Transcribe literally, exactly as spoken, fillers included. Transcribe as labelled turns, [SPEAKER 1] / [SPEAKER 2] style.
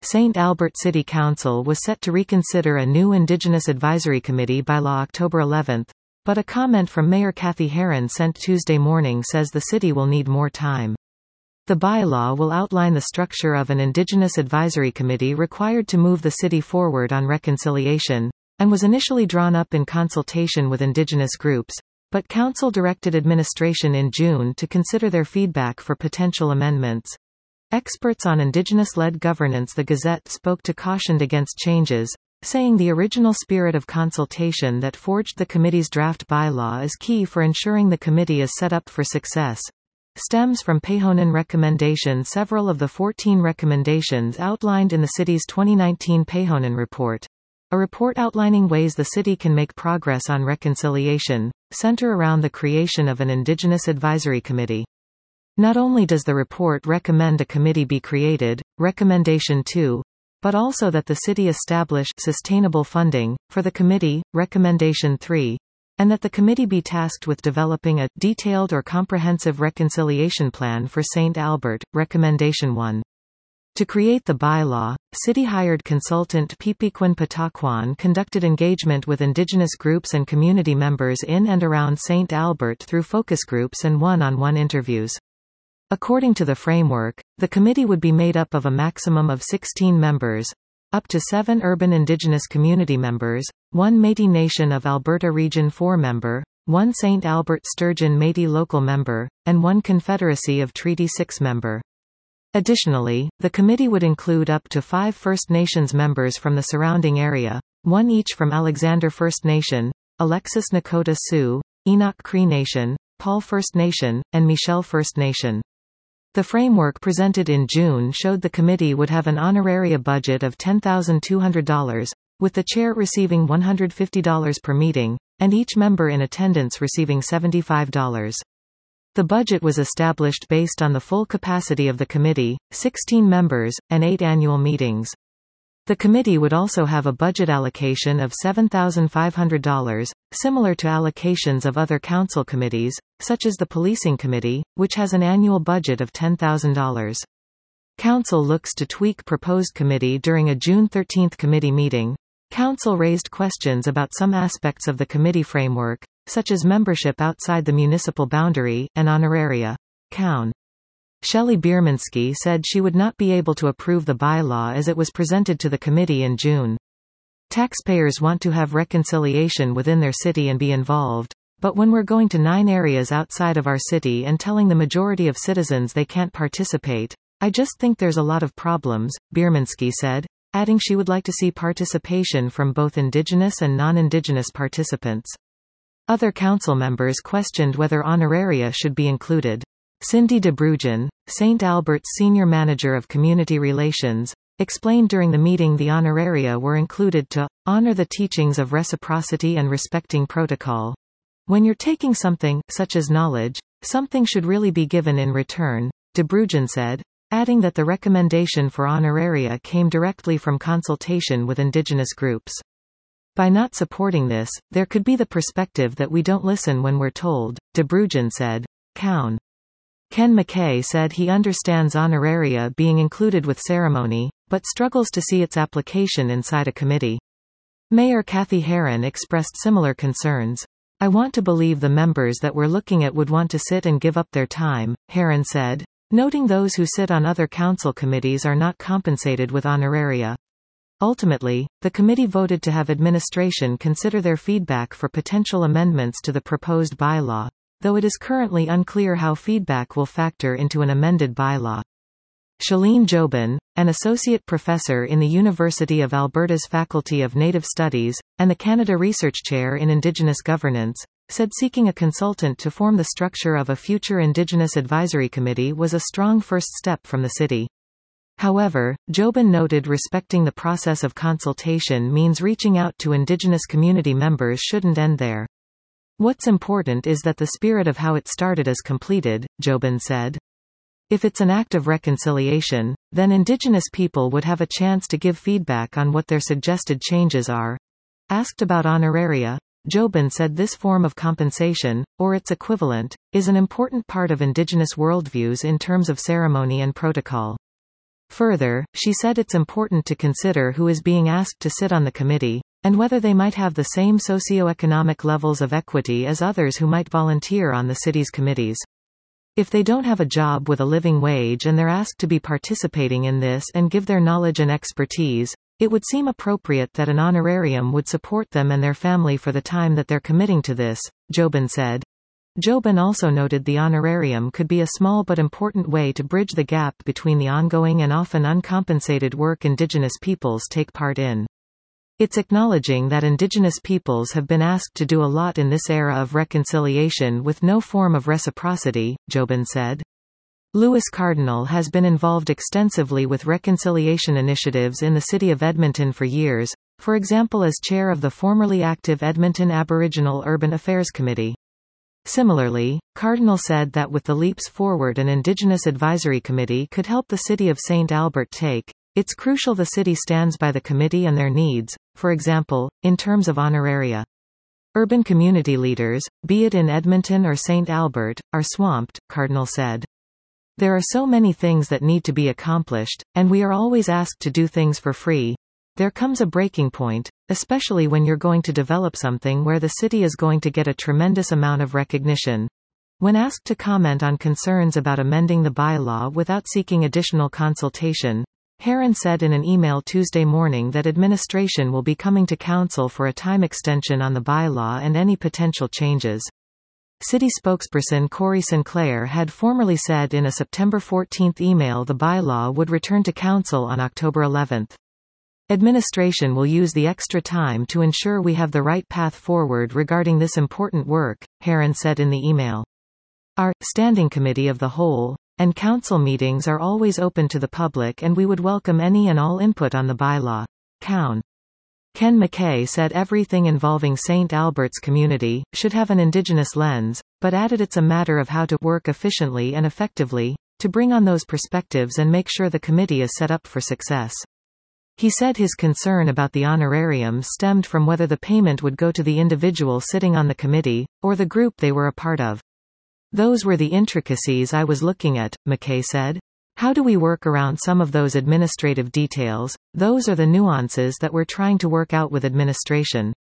[SPEAKER 1] Saint Albert City Council was set to reconsider a new Indigenous Advisory Committee bylaw October eleventh, but a comment from Mayor Kathy Heron sent Tuesday morning says the city will need more time. The bylaw will outline the structure of an Indigenous Advisory Committee required to move the city forward on reconciliation, and was initially drawn up in consultation with Indigenous groups, but Council directed administration in June to consider their feedback for potential amendments. Experts on Indigenous-led governance The Gazette spoke to cautioned against changes, saying the original spirit of consultation that forged the committee's draft bylaw is key for ensuring the committee is set up for success. Stems from Pehonan recommendation. Several of the fourteen recommendations outlined in the city's twenty nineteen Pehonan report, a report outlining ways the city can make progress on reconciliation, center around the creation of an Indigenous Advisory Committee. Not only does the report recommend a committee be created, Recommendation two, but also that the city establish sustainable funding for the committee, Recommendation three, and that the committee be tasked with developing a detailed or comprehensive reconciliation plan for Saint Albert, Recommendation one. To create the bylaw, city hired consultant Pipiquan Pataquan conducted engagement with Indigenous groups and community members in and around Saint Albert through focus groups and one-on-one interviews. According to the framework, the committee would be made up of a maximum of sixteen members, up to seven urban Indigenous community members, one Métis Nation of Alberta Region four member, one Saint Albert Sturgeon Métis local member, and one Confederacy of Treaty six member. Additionally, the committee would include up to five First Nations members from the surrounding area, one each from Alexander First Nation, Alexis Nakota Sioux, Enoch Cree Nation, Paul First Nation, and Michelle First Nation. The framework presented in June showed the committee would have an honoraria budget of ten thousand two hundred dollars, with the chair receiving one hundred fifty dollars per meeting, and each member in attendance receiving seventy-five dollars. The budget was established based on the full capacity of the committee, sixteen members, and eight annual meetings. The committee would also have a budget allocation of seven thousand five hundred dollars, similar to allocations of other council committees, such as the Policing Committee, which has an annual budget of ten thousand dollars. Council looks to tweak proposed committee during a June thirteenth committee meeting. Council raised questions about some aspects of the committee framework, such as membership outside the municipal boundary, and honoraria. Coun. Shelley Biermanski said she would not be able to approve the bylaw as it was presented to the committee in June. Taxpayers want to have reconciliation within their city and be involved, but when we're going to nine areas outside of our city and telling the majority of citizens they can't participate, I just think there's a lot of problems, Biermanski said, adding she would like to see participation from both Indigenous and non-Indigenous participants. Other council members questioned whether honoraria should be included. Cindy DeBrugen, Saint Albert's Senior Manager of Community Relations, explained during the meeting the honoraria were included to honor the teachings of reciprocity and respecting protocol. When you're taking something, such as knowledge, something should really be given in return, DeBrugen said, adding that the recommendation for honoraria came directly from consultation with Indigenous groups. By not supporting this, there could be the perspective that we don't listen when we're told, DeBrugen said. Coun. Ken McKay said he understands honoraria being included with ceremony, but struggles to see its application inside a committee. Mayor Kathy Heron expressed similar concerns. I want to believe the members that we're looking at would want to sit and give up their time, Heron said, noting those who sit on other council committees are not compensated with honoraria. Ultimately, the committee voted to have administration consider their feedback for potential amendments to the proposed bylaw, though it is currently unclear how feedback will factor into an amended bylaw. Shalene Jobin, an associate professor in the University of Alberta's Faculty of Native Studies, and the Canada Research Chair in Indigenous Governance, said seeking a consultant to form the structure of a future Indigenous Advisory Committee was a strong first step from the city. However, Jobin noted respecting the process of consultation means reaching out to Indigenous community members shouldn't end there. What's important is that the spirit of how it started is completed, Jobin said. If it's an act of reconciliation, then Indigenous people would have a chance to give feedback on what their suggested changes are. Asked about honoraria, Jobin said this form of compensation, or its equivalent, is an important part of Indigenous worldviews in terms of ceremony and protocol. Further, she said it's important to consider who is being asked to sit on the committee, and whether they might have the same socioeconomic levels of equity as others who might volunteer on the city's committees. If they don't have a job with a living wage and they're asked to be participating in this and give their knowledge and expertise, it would seem appropriate that an honorarium would support them and their family for the time that they're committing to this, Jobin said. Jobin also noted the honorarium could be a small but important way to bridge the gap between the ongoing and often uncompensated work Indigenous peoples take part in. It's acknowledging that Indigenous peoples have been asked to do a lot in this era of reconciliation with no form of reciprocity, Jobin said. Lewis Cardinal has been involved extensively with reconciliation initiatives in the city of Edmonton for years, for example as chair of the formerly active Edmonton Aboriginal Urban Affairs Committee. Similarly, Cardinal said that with the leaps forward an Indigenous Advisory Committee could help the city of Saint Albert take, it's crucial the city stands by the committee and their needs, for example, in terms of honoraria. Urban community leaders, be it in Edmonton or Saint Albert, are swamped, Cardinal said. There are so many things that need to be accomplished, and we are always asked to do things for free. There comes a breaking point, especially when you're going to develop something where the city is going to get a tremendous amount of recognition. When asked to comment on concerns about amending the bylaw without seeking additional consultation, Heron said in an email Tuesday morning that administration will be coming to council for a time extension on the bylaw and any potential changes. City spokesperson Corey Sinclair had formerly said in a September fourteenth email the bylaw would return to council on October eleventh. Administration will use the extra time to ensure we have the right path forward regarding this important work, Heron said in the email. Our Standing Committee of the Whole and council meetings are always open to the public and we would welcome any and all input on the bylaw. Coun. Ken McKay said everything involving Saint Albert's community should have an Indigenous lens, but added it's a matter of how to work efficiently and effectively to bring on those perspectives and make sure the committee is set up for success. He said his concern about the honorarium stemmed from whether the payment would go to the individual sitting on the committee, or the group they were a part of. Those were the intricacies I was looking at, McKay said. How do we work around some of those administrative details? Those are the nuances that we're trying to work out with administration.